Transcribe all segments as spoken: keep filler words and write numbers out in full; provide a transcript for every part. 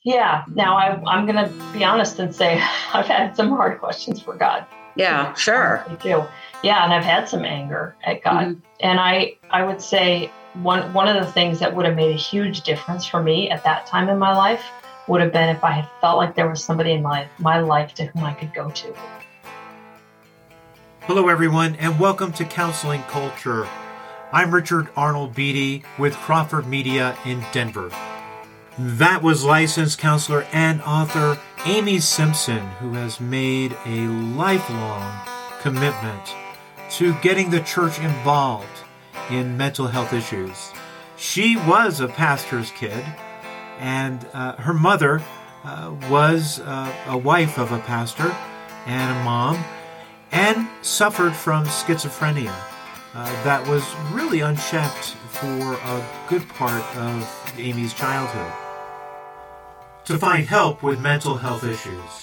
Yeah. Now I, I'm going to be honest and say I've had some hard questions for God. Yeah, sure. I do. Yeah, and I've had some anger at God. Mm-hmm. And I, I would say one one of the things that would have made a huge difference for me at that time in my life would have been if I had felt like there was somebody in my, my life to whom I could go to. Hello, everyone, and welcome to Counseling Culture. I'm Richard Arnold Beatty with Crawford Media in Denver. That was licensed counselor and author Amy Simpson, who has made a lifelong commitment to getting the church involved in mental health issues. She was a pastor's kid, and uh, her mother uh, was uh, a wife of a pastor and a mom, and suffered from schizophrenia uh, that was really unchecked for a good part of Amy's childhood. To find help with mental health issues.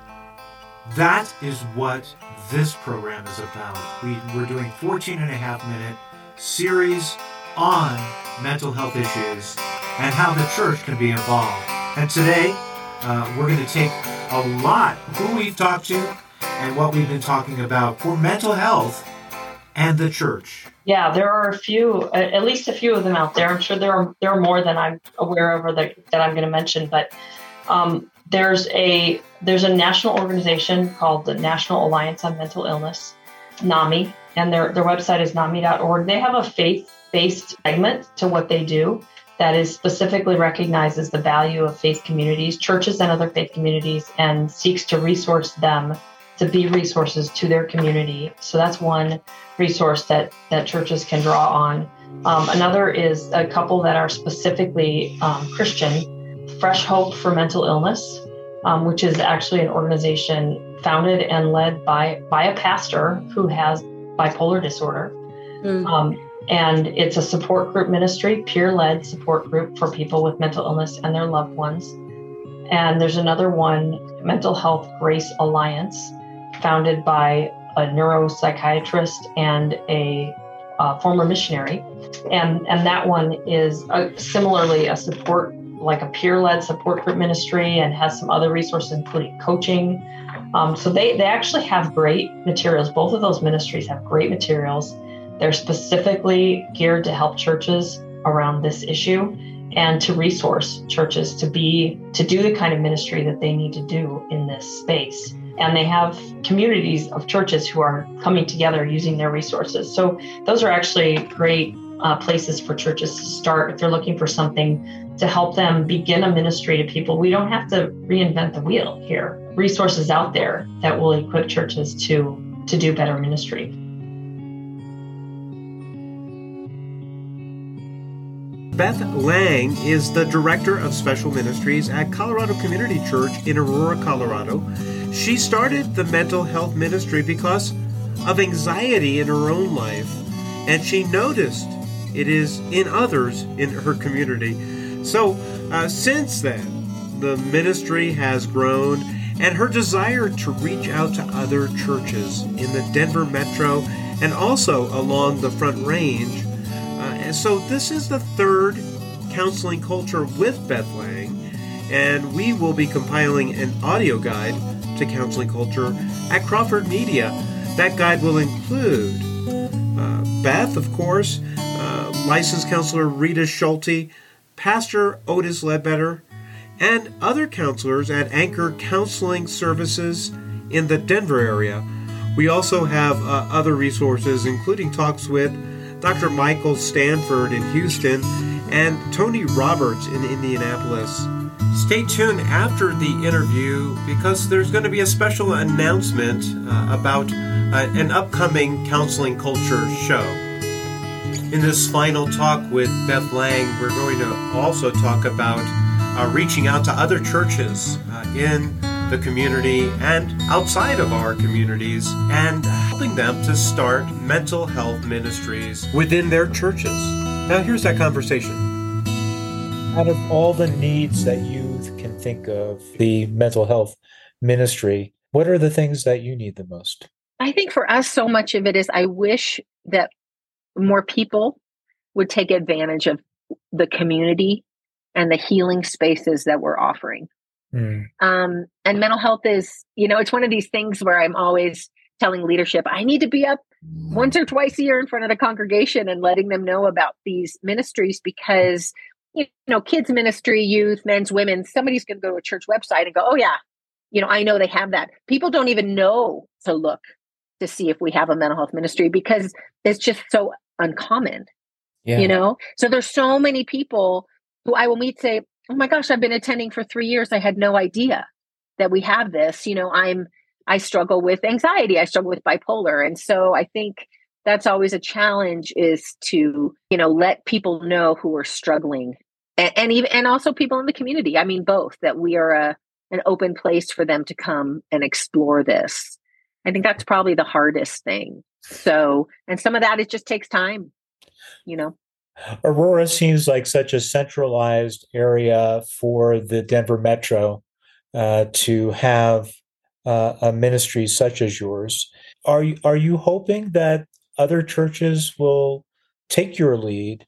That is what this program is about. We, we're doing fourteen and a half minute series on mental health issues and how the church can be involved. And today, uh, we're going to take a lot who we've talked to and what we've been talking about for mental health and the church. Yeah, there are a few, at least a few of them out there. I'm sure there are there are more than I'm aware of or that, that I'm going to mention. But um, there's a there's a national organization called the National Alliance on Mental Illness, NAMI, and their their website is nami dot org. They have a faith-based segment to what they do that is specifically recognizes the value of faith communities, churches and other faith communities, and seeks to resource them to be resources to their community. So that's one resource that, that churches can draw on. Um, another is a couple that are specifically um, Christian, Fresh Hope for Mental Illness, um, which is actually an organization founded and led by, by a pastor who has bipolar disorder. Mm. Um, and it's a support group ministry, peer-led support group for people with mental illness and their loved ones. And there's another one, Mental Health Grace Alliance, founded by a neuropsychiatrist and a uh, former missionary. And, and that one is a, similarly a support, like a peer-led support group ministry, and has some other resources, including coaching. Um, so they, they actually have great materials. Both of those ministries have great materials. They're specifically geared to help churches around this issue and to resource churches to be, to do the kind of ministry that they need to do in this space. And they have communities of churches who are coming together using their resources. So those are actually great uh, places for churches to start if they're looking for something to help them begin a ministry to people. We don't have to reinvent the wheel here. Resources out there that will equip churches to, to do better ministry. Beth Lang is the Director of Special Ministries at Colorado Community Church in Aurora, Colorado. She started the mental health ministry because of anxiety in her own life, and she noticed it is in others in her community. So uh, since then, the ministry has grown, and her desire to reach out to other churches in the Denver metro and also along the Front Range. Uh, and so this is the third Counseling Culture with Beth Lang, and we will be compiling an audio guide to Counseling Culture at Crawford Media. That guide will include uh, Beth, of course, uh, licensed counselor Rita Schulte, Pastor Otis Ledbetter, and other counselors at Anchor Counseling Services in the Denver area. We also have uh, other resources, including talks with Doctor Michael Stanford in Houston and Tony Roberts in Indianapolis. Stay tuned after the interview because there's going to be a special announcement uh, about uh, an upcoming Counseling Culture show. In this final talk with Beth Lang, we're going to also talk about uh, reaching out to other churches uh, in the community and outside of our communities and helping them to start mental health ministries within their churches. Now, here's that conversation. Out of all the needs that youth can think of, the mental health ministry, what are the things that you need the most? I think for us, so much of it is I wish that more people would take advantage of the community and the healing spaces that we're offering. Mm. Um, and mental health is, you know, it's one of these things where I'm always telling leadership, I need to be up once or twice a year in front of the congregation and letting them know about these ministries, because, you know, kids ministry, youth, men's, women's, somebody's going to go to a church website and go, oh yeah, you know, I know they have that. People don't even know to look to see if we have a mental health ministry because it's just so uncommon, yeah. you know? So there's so many people who I will meet say, oh my gosh, I've been attending for three years. I had no idea that we have this. You know, I'm, I struggle with anxiety. I struggle with bipolar. And so I think that's always a challenge, is to, you know, let people know who are struggling, and, and even, and also people in the community. I mean, both, that we are a, an open place for them to come and explore this. I think that's probably the hardest thing. So, and some of that, it just takes time, you know. Aurora seems like such a centralized area for the Denver Metro uh, to have uh, a ministry such as yours. Are you, are you hoping that other churches will take your lead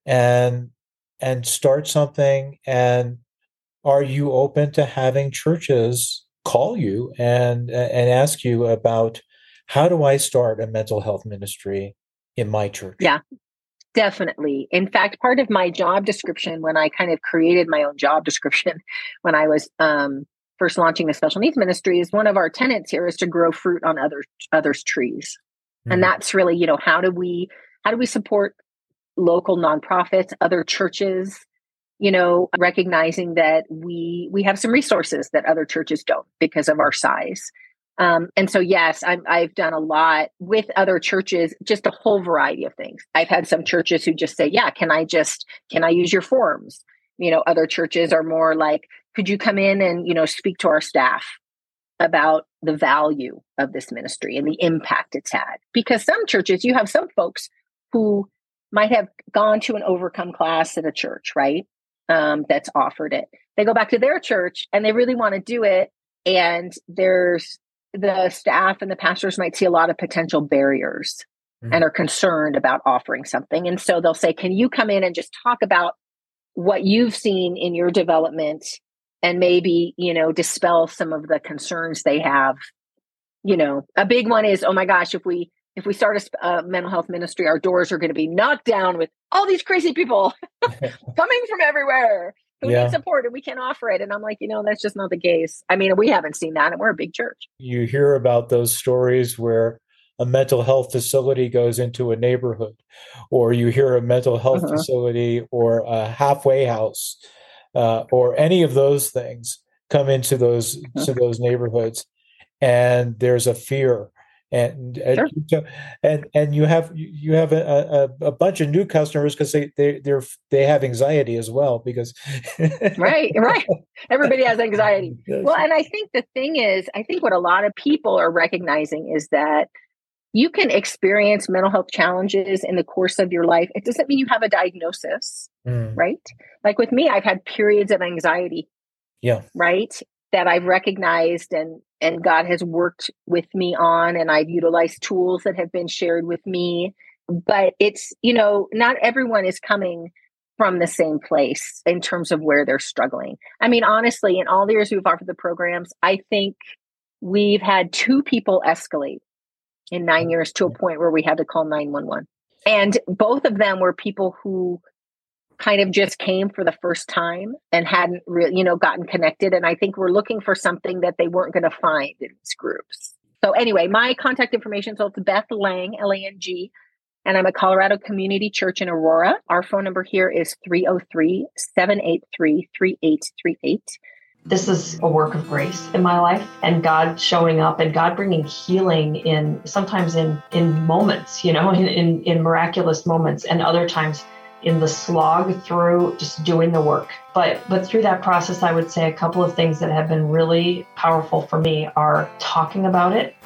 and and start something? And are you open to having churches call you and and ask you about, how do I start a mental health ministry in my church? Yeah. Definitely. In fact, part of my job description, when I kind of created my own job description, when I was um, first launching the special needs ministry, is one of our tenets here is to grow fruit on other others' trees. Mm-hmm. And that's really, you know, how do we how do we support local nonprofits, other churches, you know, recognizing that we we have some resources that other churches don't because of our size. Um, and so, yes, I'm, I've done a lot with other churches, just a whole variety of things. I've had some churches who just say, yeah, can I just, can I use your forms? You know, other churches are more like, could you come in and, you know, speak to our staff about the value of this ministry and the impact it's had? Because some churches, you have some folks who might have gone to an Overcome class at a church, right? Um, that's offered it. They go back to their church and they really want to do it. And there's, the staff and the pastors might see a lot of potential barriers mm-hmm. and are concerned about offering something. And so they'll say, can you come in and just talk about what you've seen in your development and maybe, you know, dispel some of the concerns they have? You know, a big one is, oh my gosh, if we, if we start a uh, mental health ministry, our doors are going to be knocked down with all these crazy people coming from everywhere who yeah. need support, and we can't offer it. And I'm like, you know, that's just not the case. I mean, we haven't seen that, and we're a big church. You hear about those stories where a mental health facility goes into a neighborhood, or you hear a mental health uh-huh. facility or a halfway house, uh, or any of those things come into those uh-huh. to those neighborhoods, and there's a fear. And and, sure. and and you have you have a, a, a bunch of new customers because they they they're they have anxiety as well, because right right everybody has anxiety. Well, and I think the thing is, I think what a lot of people are recognizing is that you can experience mental health challenges in the course of your life. It doesn't mean you have a diagnosis, mm. right? Like with me, I've had periods of anxiety. Yeah. Right. That I've recognized and and God has worked with me on, and I've utilized tools that have been shared with me. But it's, you know, not everyone is coming from the same place in terms of where they're struggling. I mean, honestly, in all the years we've offered the programs, I think we've had two people escalate in nine years to a point where we had to call nine one one. And both of them were people who kind of just came for the first time and hadn't really, you know, gotten connected. And I think we're looking for something that they weren't going to find in these groups. So anyway, my contact information, so it's Beth Lang, L A N G, and I'm a Colorado Community Church in Aurora. Our phone number here is three oh three, seven eight three, three eight three eight. This is a work of grace in my life, and God showing up and God bringing healing in, sometimes in, in moments, you know, in, in, in miraculous moments, and other times in the slog through just doing the work. But but through that process, I would say a couple of things that have been really powerful for me are talking about it,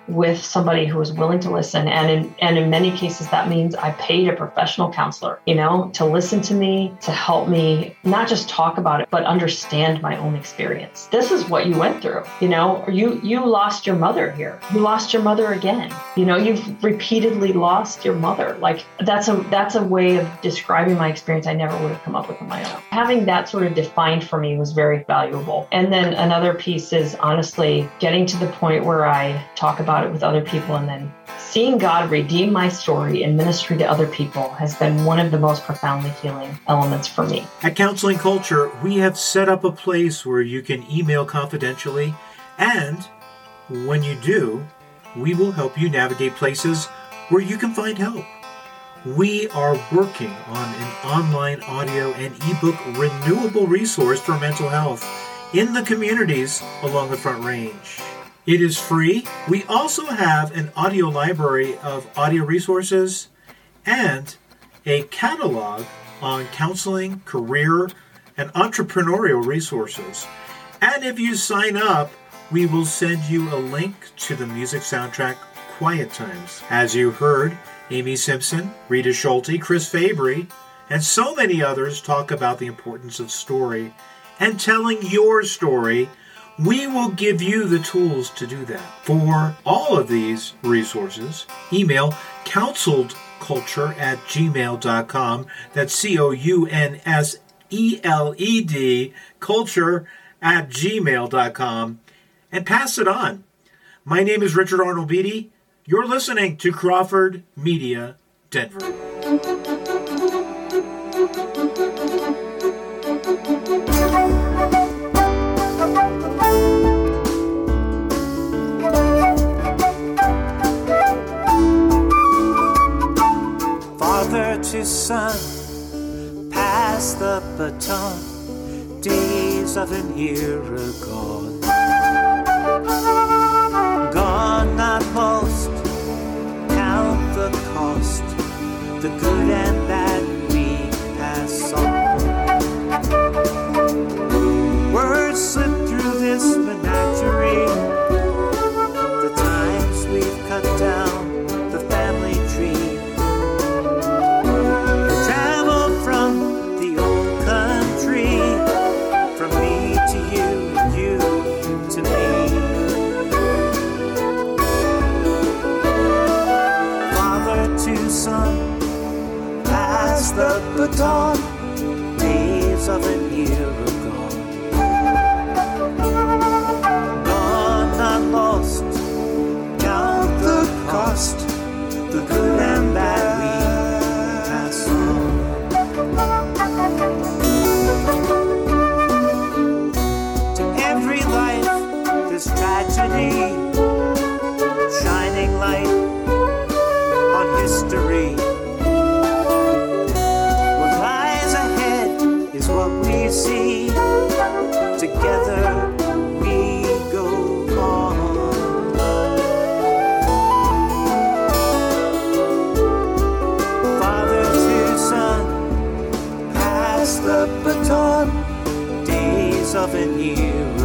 with somebody who was willing to listen. And in, and in many cases, that means I paid a professional counselor, you know, to listen to me, to help me not just talk about it, but understand my own experience. This is what you went through, you know, you, you lost your mother here. You lost your mother again. You know, you've repeatedly lost your mother. Like that's a, that's a way of describing my experience I never would have come up with on my own. Having that sort of defined for me was very valuable. And then another piece is honestly getting to the point where I talk about it with other people, and then seeing God redeem my story in ministry to other people has been one of the most profoundly healing elements for me. At Counseling Culture, we have set up a place where you can email confidentially, and when you do, we will help you navigate places where you can find help. We are working on an online audio and ebook renewable resource for mental health in the communities along the Front Range. It is free. We also have an audio library of audio resources and a catalog on counseling, career, and entrepreneurial resources. And if you sign up, we will send you a link to the music soundtrack Quiet Times. As you heard, Amy Simpson, Rita Schulte, Chris Fabry, and so many others talk about the importance of story and telling your story. We will give you the tools to do that. For all of these resources, email counseledculture at gmail dot com. That's C O U N S E L E D, culture at gmail dot com, and pass it on. My name is Richard Arnold Beatty. You're listening to Crawford Media Denver. Father to son, pass the baton, days of an era gone. Gone not lost, count the cost, the good and bad we pass on. Words slip through this menagerie, the times we've cut down the family tree. Travel from the old country, from me to you, and you to me. Father to son, pass the baton, days of an era gone. Gone not lost, count the cost, the good and bad we pass on. To every life there's tragedy, shining light on history. What lies ahead is what we see. Together we go on. Father to son, pass the baton, days of an era